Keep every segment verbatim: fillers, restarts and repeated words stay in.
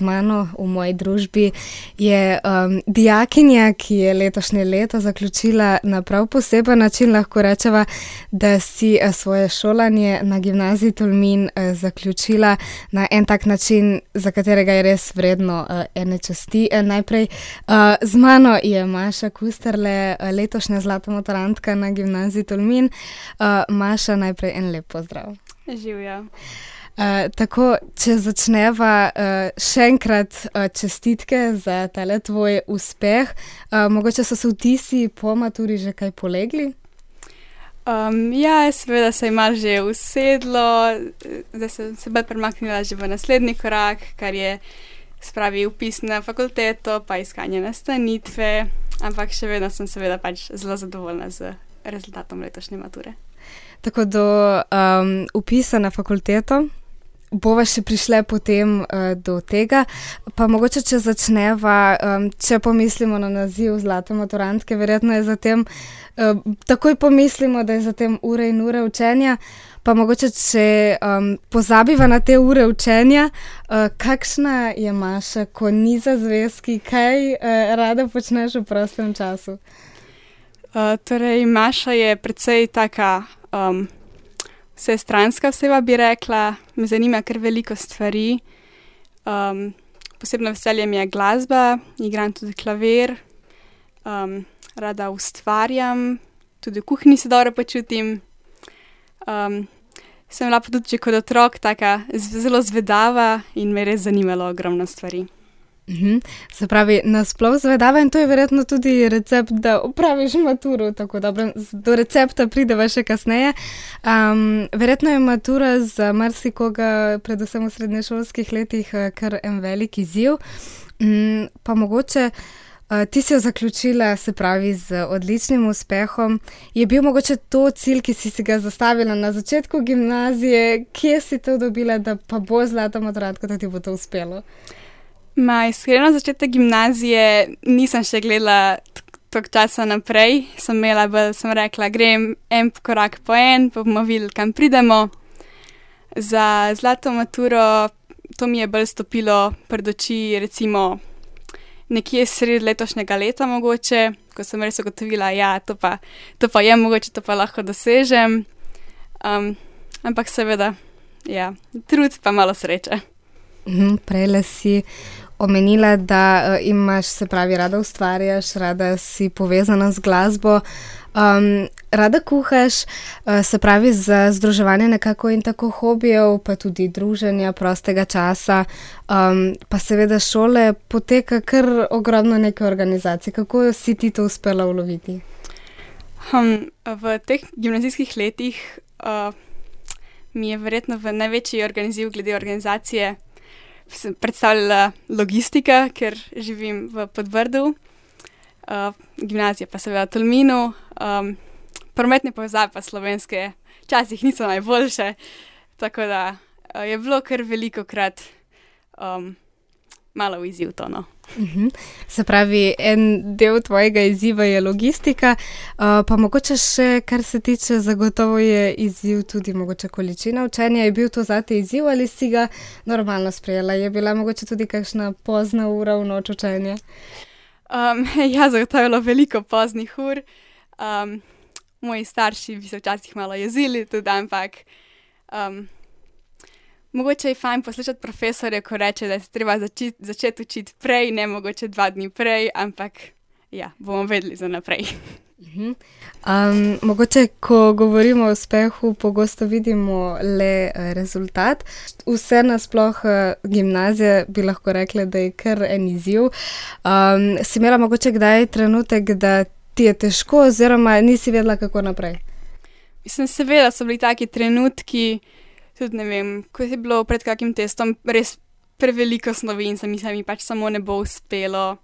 mano v moji družbi je um, dijakinja, ki je letošnje leto zaključila na prav poseben način, lahko rečeva, da si uh, svoje šolanje na gimnaziji Tolmin uh, zaključila na en tak način, za katerega je res vredno uh, ene časti. Uh, najprej uh, z mano je Maša Kusterle, uh, letošnja zlata maturantka na gimnaziji Tolmin. Uh, Maša, najprej en lep pozdrav. Živjo. Uh, tako, če začneva, uh, še enkrat uh, čestitke za tale tvoj uspeh. Uh, mogoče so se vtisi po maturi že kaj polegli? Um, ja, seveda se je malo že usedlo, da sem se bolj premaknila že v naslednji korak, kar je spravi upis na fakulteto, pa iskanje nastanitve, ampak še vedno sem seveda pač zelo zadovoljna z rezultatom letošnje mature. Tako do um, upisa na fakulteto bova še prišle potem uh, do tega, pa mogoče, če začneva, um, če pomislimo na naziv zlate maturantke, verjetno je zatem, uh, takoj pomislimo, da je zatem ure in ure učenja, pa mogoče, če um, pozabiva na te ure učenja, uh, kakšna je Maša, ko ni za zvezki, kaj uh, rada počneš v prostem času? Uh, torej, Maša je precej taka um, vsestranska oseba, bi rekla. Me zanima kar veliko stvari. Um, posebno veselje mi je glasba, igram tudi klavir, um, rada ustvarjam, tudi v kuhinji se dobro počutim. Um, sem bila pa tudi kot otrok taka zelo zvedava in me res zanimalo ogromno stvari. Uhum. Se pravi, nasploh zvedava in to je verjetno tudi recept, da opraviš maturo tako dobro. Do recepta prideva še kasneje. Um, verjetno je matura za marsikoga, predvsem v srednješolskih letih, kar en velik izziv. Um, pa mogoče, uh, ti si jo zaključila, se pravi, z odličnim uspehom. Je bil mogoče to cilj, ki si si ga zastavila na začetku gimnazije? Kje si to dobila, da pa bo zlata maturantka, da ti bo to uspelo? Ma, iskreno, začetek gimnazije nisem še gledala toliko časa naprej. Sem imela, sem rekla, grem en korak po en, pa bomo videli, kam pridemo. Za zlato maturo to mi je bolj stopilo pred oči, recimo nekje sredi letošnjega leta mogoče, ko sem res ugotovila, ja, to pa, to pa je mogoče, to pa lahko dosežem. Um, ampak seveda, ja, trud pa malo sreče. Mhm, prejle si omenila, da uh, imaš, se pravi, rada ustvarjaš, rada si povezana z glasbo, um, rada kuhaš, uh, se pravi, za združevanje nekako in tako hobijev, pa tudi druženja, prostega časa, um, pa seveda šole poteka kar ogromno neke organizacije. Kako si ti to uspela uloviti? Um, v teh gimnazijskih letih uh, mi je verjetno v največji organiziv glede organizacije sem predstavljala logistika, ker živim v Podbrdu, uh, gimnazija pa seveda v Tolminu, um, prometne povezave pa slovenske včasih niso najboljše, tako da uh, je bilo kar veliko krat um, malo izziv to, no. Uhum. Se pravi, en del tvojega izziva je logistika, uh, pa mogoče še, kar se tiče, zagotovo je izziv tudi mogoče količina učenja. Je bil to zate izziv ali si ga normalno sprejela? Je bila mogoče tudi kakšna pozna ura v noč učenja? Um, ja, zagotovo je bilo veliko poznih ur. Um, moji starši bi se včasih malo jezili tudi, ampak um, mogoče je fajn poslušati profesorje, ko reče, da se treba začeti, začeti učiti prej, ne mogoče dva dni prej, ampak ja, bomo vedeli za naprej. Um, mogoče, ko govorimo o uspehu, pogosto vidimo le rezultat. Vse nasploh gimnazije bi lahko rekli, da je kar en izziv. Um, si imela mogoče kdaj trenutek, da ti je težko oziroma nisi vedela, kako naprej? Mislim, seveda so bili taki trenutki, tudi ne vem, ko je bilo pred kakim testom res preveliko snovi in se mi, se mi pač samo ne bo uspelo.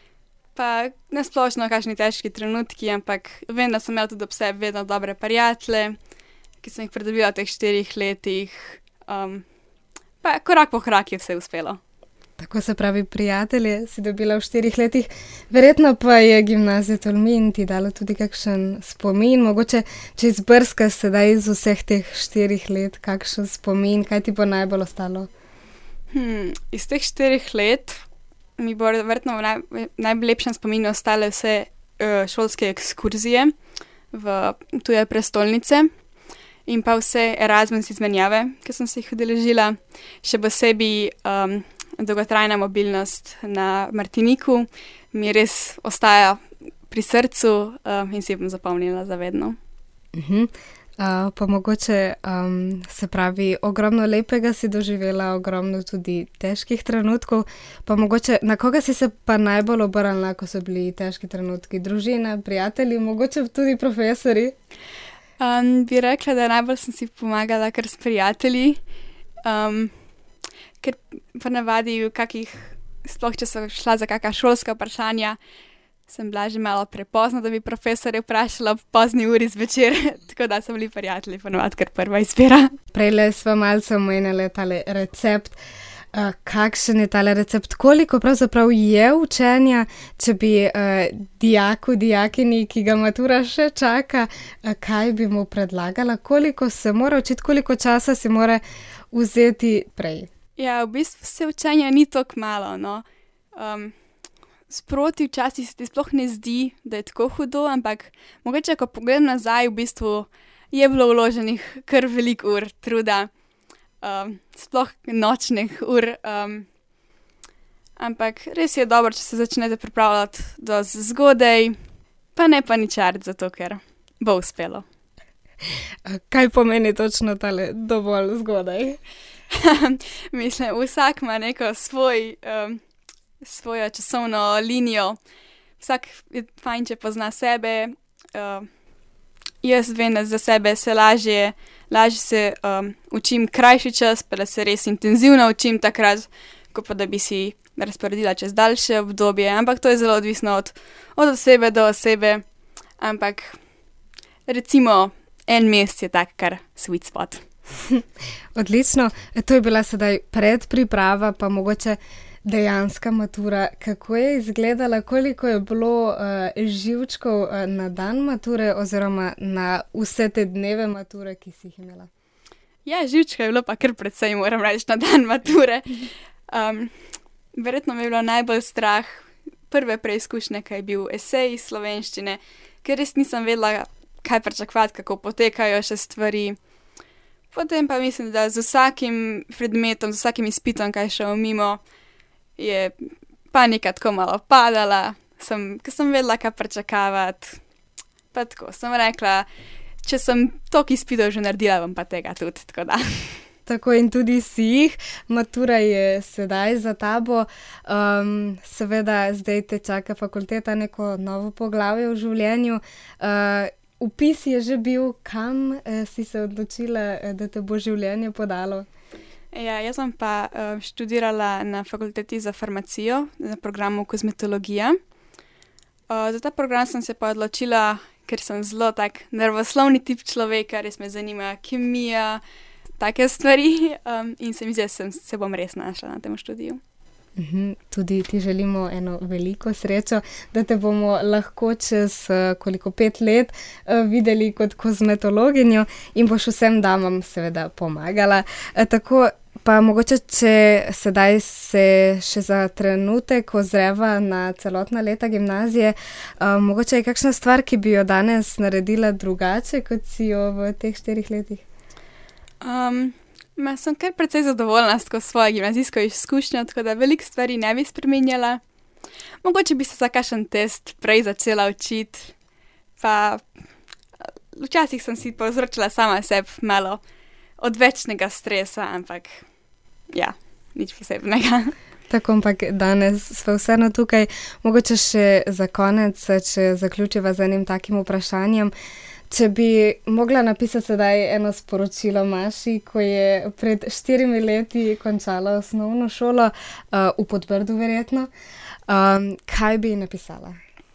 Pa nasplošno kakšni težki trenutki, ampak vem, da sem imela tudi ob sebi vedno dobre prijatelje, ki sem jih pridobila v teh štirih letih. Um, pa korak po korak je vse uspelo. Tako se pravi, prijatelje si dobila v štirih letih. Verjetno pa je gimnazija Tolmin ti dala tudi kakšen spomin. Mogoče, če izbrskaš sedaj iz vseh teh štirih let, kakšen spomin, kaj ti bo najbolj ostalo? Hmm, iz teh štirih let mi bo verjetno v naj, najlepšem spominu ostale vse uh, šolske ekskurzije v tuje prestolnice in pa vse Erasmus izmenjave, ki sem se jih udeležila. Še posebej um, dolgotrajna mobilnost na Martiniku mi res ostaja pri srcu um, in si jo bom zapomnila zavedno. Uh-huh. Uh, pa mogoče, um, se pravi, ogromno lepega si doživela, ogromno tudi težkih trenutkov, pa mogoče, na koga si se pa najbolj obrnila, ko so bili težki trenutki? Družina, prijatelji, mogoče tudi profesori? Um, bi rekla, da najbolj sem si pomagala kar s prijatelji, um, ker pa navadi v kakih, sploh če so šla za kakšna šolska vprašanja, sem bila že malo prepozna, da bi profesorje vprašala ob pozni uri zvečer, tako da so bili prijatelji ponovadi kar prva izbira. Prejle sva malce omenjali tale recept. Uh, kakšen je tale recept? Koliko pravzaprav je učenja, če bi uh, dijaku, dijakini, ki ga matura še čaka, uh, kaj bi mu predlagala? Koliko se mora učiti, koliko časa si mora vzeti prej? Ja, v bistvu se učenja ni tako malo, no. Um, Sproti včasih se ti sploh ne zdi, da je tako hudo, ampak mogoče, ko pogledam nazaj, v bistvu je bilo vloženih kar veliko ur truda, um, sploh nočnih ur, um, ampak res je dobro, če se začnete pripravljati do zgodaj, pa ne paničariti zato, ker bo uspelo. Kaj pomeni točno tale dovolj zgodaj? Mislim, vsak ima neko svoj... Um, svojo časovno linijo. Vsak je fajn, če pozna sebe. Uh, jaz vem, da za sebe se lažje, lažje se um, učim krajši čas, pa da se res intenzivno učim takrat, ko pa da bi si razporedila čez daljše obdobje. Ampak to je zelo odvisno od, od osebe do osebe. Ampak recimo en mesec je tak kar sweet spot. Odlično. To je bila sedaj predpriprava, pa mogoče dejanska matura. Kako je izgledala, koliko je bilo uh, živčkov uh, na dan mature oziroma na vse te dneve mature, ki si jih imela? Ja, živčka je bilo pa kar precej, moram reči, na dan mature. Um, verjetno mi je bilo najbolj strah prve preizkušnje, kaj je bil esej iz slovenščine, ker res nisem vedela, kaj pričakovati, kako potekajo še stvari. Potem pa mislim, da z vsakim predmetom, z vsakim izpitom, kaj šel mimo, je panika tako malo padala, sem, ker sem vedela, kaj pričakavati. Pa tako, sem rekla, če sem toliko izpitov že naredila, bom pa tega tudi, tako da. Tako in tudi si jih. Matura je sedaj za tabo. Um, seveda, zdaj te čaka fakulteta, neko novo poglavje v življenju. Uh, Vpis je že bil, kam eh, si se odločila, eh, da te bo življenje podalo? Ja, jaz sem pa uh, študirala na fakulteti za farmacijo, na programu kozmetologija. Uh, za ta program sem se pa odločila, ker sem zelo tak nervoslovni tip človeka, res me zanima kemija, take stvari um, in se mi zdi, da sem, se bom res našla na tem študiju. Uhum, tudi ti želimo eno veliko srečo, da te bomo lahko čez uh, koliko pet let uh, videli kot kozmetologinjo in boš vsem damam seveda pomagala. Uh, tako pa mogoče, če sedaj se še za trenutek ozreva na celotna leta gimnazije, uh, mogoče je kakšna stvar, ki bi jo danes naredila drugače, kot si jo v teh štirih letih? Um, Ma sem kar precej zadovoljna s svojo gimnazijsko izkušnjo, tako da veliko stvari ne bi spremenjala. Mogoče bi se za kakšen test prej začela učiti, pa včasih sem si povzročila sama sebi malo odvečnega stresa, ampak ja, nič posebnega. Tako, ampak danes smo vseeno tukaj. Mogoče še za konec, če zaključiva z enim takim vprašanjem. Če bi mogla napisati sedaj eno sporočilo Maši, ko je pred štirimi leti končala osnovno šolo, uh, v Podbrdu verjetno, um, kaj bi napisala?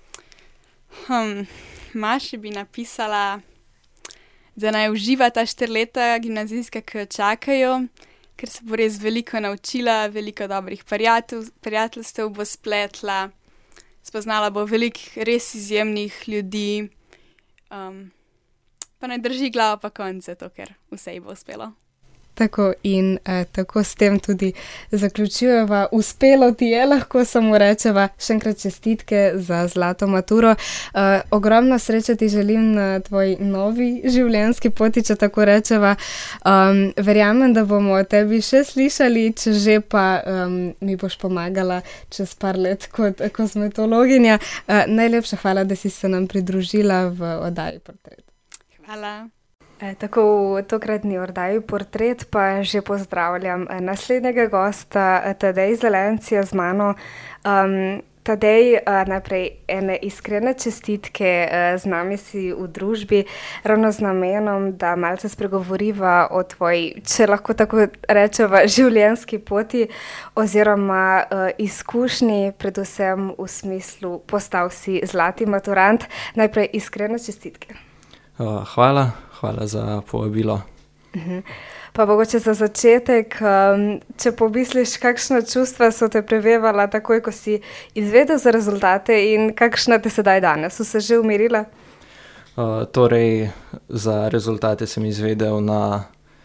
Hmm, Maši bi napisala, da naj uživa ta štiri leta gimnazijske, ki jo čakajo, ker se bo res veliko naučila, veliko dobrih prijatelj, prijateljstev bo spletla, spoznala bo veliko res izjemnih ljudi, um, pa naj drži glavo pa konce to, ker vse ji bo uspelo. Tako in eh, tako s tem tudi zaključujeva. Uspelo ti je, lahko samo rečeva. Še enkrat čestitke za zlato maturo. Eh, ogromno sreče ti želim na tvoji novi življenjski poti, če tako rečeva. Um, verjamem, da bomo o tebi še slišali, če že pa um, mi boš pomagala čez par let kot kozmetologinja. Eh, najlepša hvala, da si se nam pridružila v oddaji Portret. Hvala. E, tako v tokratni oddaji Portret pa že pozdravljam naslednjega gosta, Tadej Zelenc je z mano. Um, Tadej, najprej ene iskrene čestitke, z nami si v družbi, ravno z namenom, da malce spregovoriva o tvoji, če lahko tako rečeva, življenjski poti oziroma uh, izkušnji, predvsem v smislu postal si zlati maturant. Najprej iskrene čestitke. Uh, hvala, hvala za povabilo. Uh-huh. Pa mogoče za začetek, um, če pomisliš, kakšna čustva so te prevevala takoj, ko si izvedel za rezultate in kakšna te sedaj danes? So se že umirila? Uh, torej, za rezultate sem izvedel na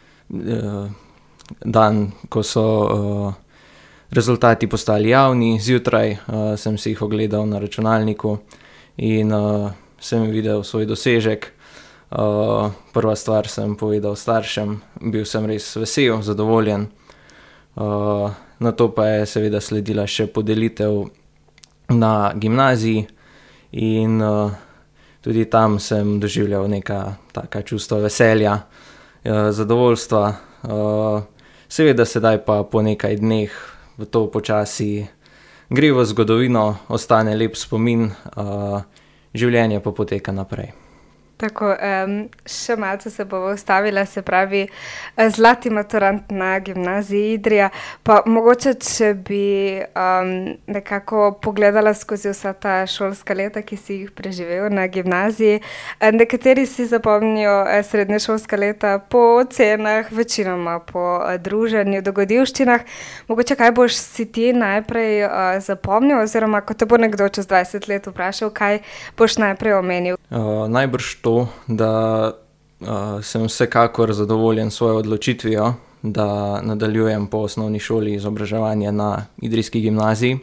uh, dan, ko so uh, rezultati postali javni. Zjutraj uh, sem si jih ogledal na računalniku in uh, sem videl svoj dosežek. Uh, prva stvar sem povedal staršem, bil sem res vesel, zadovoljen. Uh, na to pa je seveda sledila še podelitev na gimnaziji in uh, tudi tam sem doživljal neka taka čustva veselja, uh, zadovoljstva. Uh, seveda sedaj pa po nekaj dneh v to počasi gre v zgodovino, ostane lep spomin, uh, življenje pa poteka naprej. Tako, um, še malce se bova ustavila, se pravi, zlati maturant na gimnaziji Idrija, pa mogoče, če bi um, nekako pogledala skozi vsa ta šolska leta, ki si jih preživel na gimnaziji. Nekateri si zapomnijo srednješolska leta po ocenah, večinoma po druženju, dogodivščinah. Mogoče, kaj boš si ti najprej uh, zapomnil, oziroma ko te bo nekdo čez dvajset let vprašal, kaj boš najprej omenil? Uh, najbrž to, da uh, sem vsekakor zadovoljen s svojo odločitvijo, da nadaljujem po osnovni šoli izobraževanje na idrijski gimnaziji.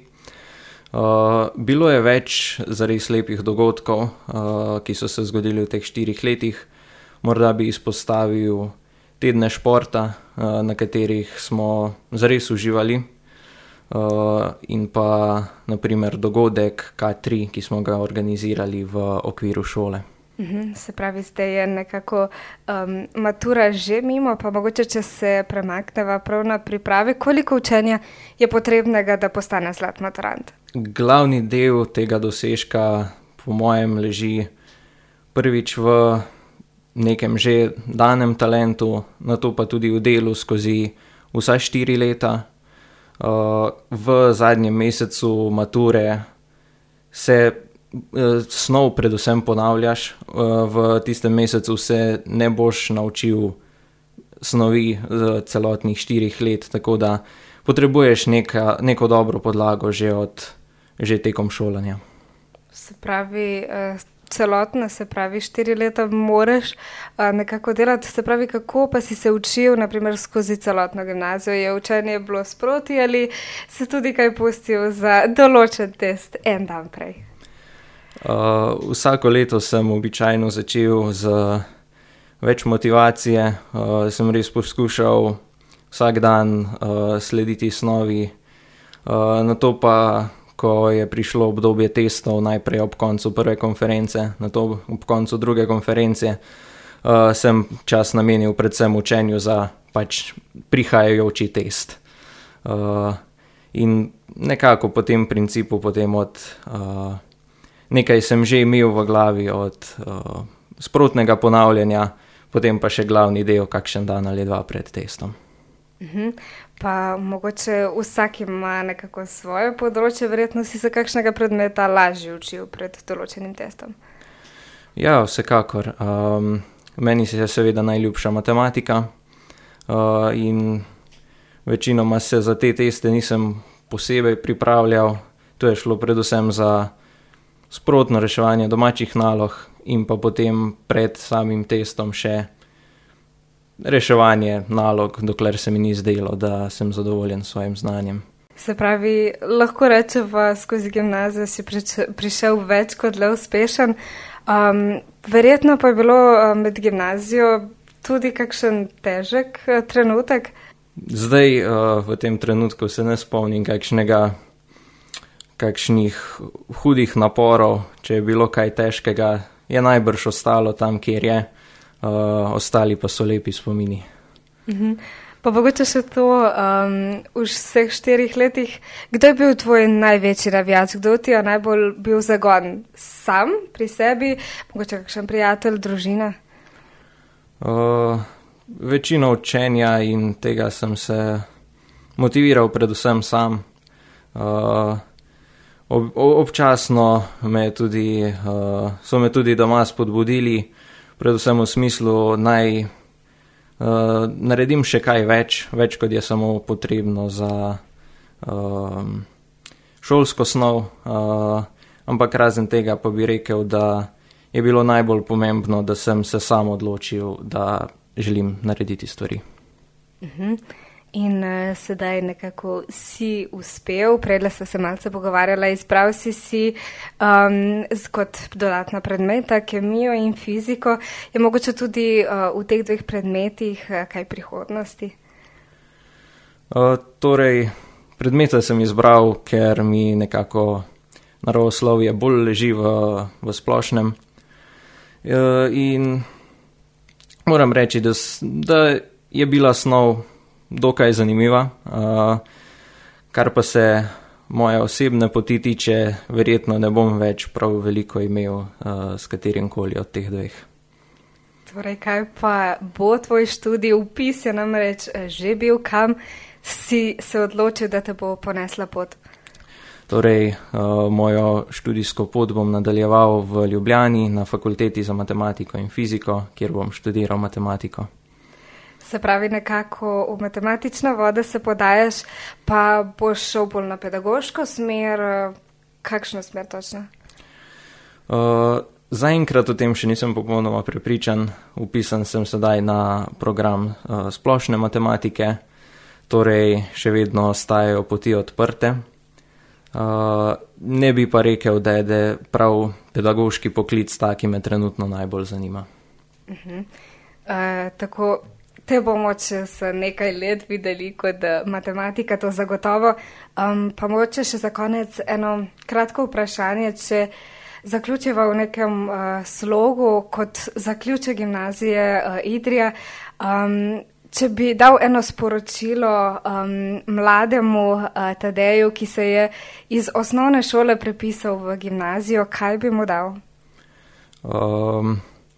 Uh, bilo je več zares lepih dogodkov, uh, ki so se zgodili v teh štirih letih. Morda bi izpostavil tedne športa, uh, na katerih smo zares uživali. Uh, in pa naprimer dogodek K tri, ki smo ga organizirali v okviru šole. Uhum, se pravi, zdaj je nekako um, matura že mimo, pa mogoče, če se premakneva prav na priprave, koliko učenja je potrebnega, da postane zlat maturant? Glavni del tega dosežka po mojem leži prvič v nekem že danem talentu, nato pa tudi v delu skozi vsa štiri leta. Uh, v zadnjem mesecu mature se snov predvsem ponavljaš, v tistem mesecu se ne boš naučil snovi z celotnih štirih let, tako da potrebuješ neka, neko dobro podlago že, od, že tekom šolanja. Se pravi, celotno, se pravi, štiri leta moraš nekako delati, se pravi, kako pa si se učil, naprimer, skozi celotno gimnazijo? Je učenje bilo sproti ali si tudi kaj pustil za določen test en dan prej? Uh, vsako leto sem običajno začel z več motivacije, uh, sem res poskušal vsak dan uh, slediti snovi. Uh, nato pa, ko je prišlo obdobje testov, najprej ob koncu prve konference, nato ob koncu druge konference, uh, sem čas namenil predvsem učenju za pač prihajajoči test. Uh, in nekako po tem principu, potem od uh, nekaj sem že imel v glavi od uh, sprotnega ponavljanja, potem pa še glavni del kakšen dan ali dva pred testom. Uh-huh. Pa mogoče vsak ima nekako svoje področje, verjetno si se kakšnega predmeta lažje učil pred določenim testom? Ja, vsekakor. Um, meni se je seveda najljubša matematika uh, in večinoma se za te teste nisem posebej pripravljal. To je šlo predvsem za sprotno reševanje domačih nalog in pa potem pred samim testom še reševanje nalog, dokler se mi ni zdelo, da sem zadovoljen s svojim znanjem. Se pravi, lahko rečeva, skozi gimnazijo si prišel več kot le uspešen. Um, verjetno pa je bilo med gimnazijo tudi kakšen težek trenutek? Zdaj uh, v tem trenutku se ne spomnim kakšnega, kakšnih hudih naporov, če je bilo kaj težkega, je najbrž ostalo tam, kjer je, uh, ostali pa so lepi spomini. Uh-huh. Pa mogoče še to, um, v vseh štirih letih, kdo je bil tvoj največji navijač, kdo ti je najbolj bil zagon? Sam, pri sebi, mogoče kakšen prijatelj, družina? Uh, večino učenja in tega sem se motiviral predvsem sam. Uh, ob, občasno me tudi, uh, so me tudi doma spodbudili, predvsem v smislu naj Uh, naredim še kaj več, več kot je samo potrebno za uh, šolsko snov, uh, ampak razen tega pa bi rekel, da je bilo najbolj pomembno, da sem se sam odločil, da želim narediti stvari. Uh-huh. In uh, sedaj nekako si uspel, predle sva se malce pogovarjala, izbral si si um, kot dodatna predmeta kemijo in fiziko. Je mogoče tudi uh, v teh dveh predmetih uh, kaj prihodnosti? Uh, torej, predmete sem izbral, ker mi nekako naravoslovje bolj leži v, v splošnem. Uh, in moram reči, da, da je bila snov dokaj zanimiva, uh, kar pa se moje osebne poti tiče, verjetno ne bom več prav veliko imel uh, s katerim koli od teh dveh. Torej, kaj pa bo tvoj študij? Vpis je namreč že bil, kam si se odločil, da te bo ponesla pot? Torej, uh, mojo študijsko pot bom nadaljeval v Ljubljani na fakulteti za matematiko in fiziko, kjer bom študiral matematiko. Se pravi, nekako v matematične vode se podajaš, pa boš šel bolj na pedagoško smer, kakšno smer točno? Uh, zaenkrat o tem še nisem popolnoma prepričan. Vpisan sem sedaj na program uh, splošne matematike, torej še vedno ostajajo poti odprte. Uh, ne bi pa rekel, da je da prav pedagoški poklic ta, ki me trenutno najbolj zanima. Uh-huh. uh, tako Te bomo čez nekaj let videli kot matematika, to zagotovo. Um, pa mogoče še za konec eno kratko vprašanje, če zaključiva v nekem uh, slogu kot zaključek gimnazije uh, Idrija. Um, če bi dal eno sporočilo um, mlademu uh, Tadeju, ki se je iz osnovne šole prepisal v gimnazijo, kaj bi mu dal? Um...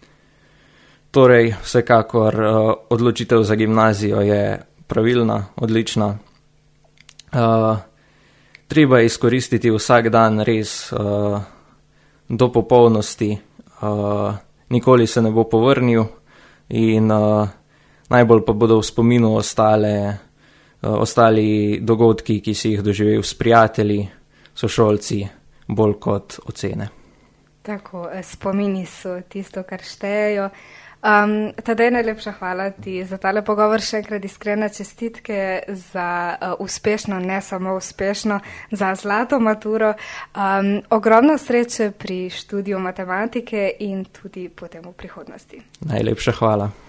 Torej, vsekakor uh, odločitev za gimnazijo je pravilna, odlična. Uh, treba je izkoristiti vsak dan res uh, do popolnosti, uh, nikoli se ne bo povrnil in uh, najbolj pa bodo v spominu ostale, uh, ostali dogodki, ki si jih doživel s prijatelji, sošolci, bolj kot ocene. Tako, spomini so tisto, kar štejejo. Um, Tadej, najlepša hvala ti za tale pogovor, še enkrat iskrene čestitke za uh, uspešno, ne samo uspešno, za zlato maturo. Um, ogromno sreče pri študiju matematike in tudi potem v prihodnosti. Najlepša hvala.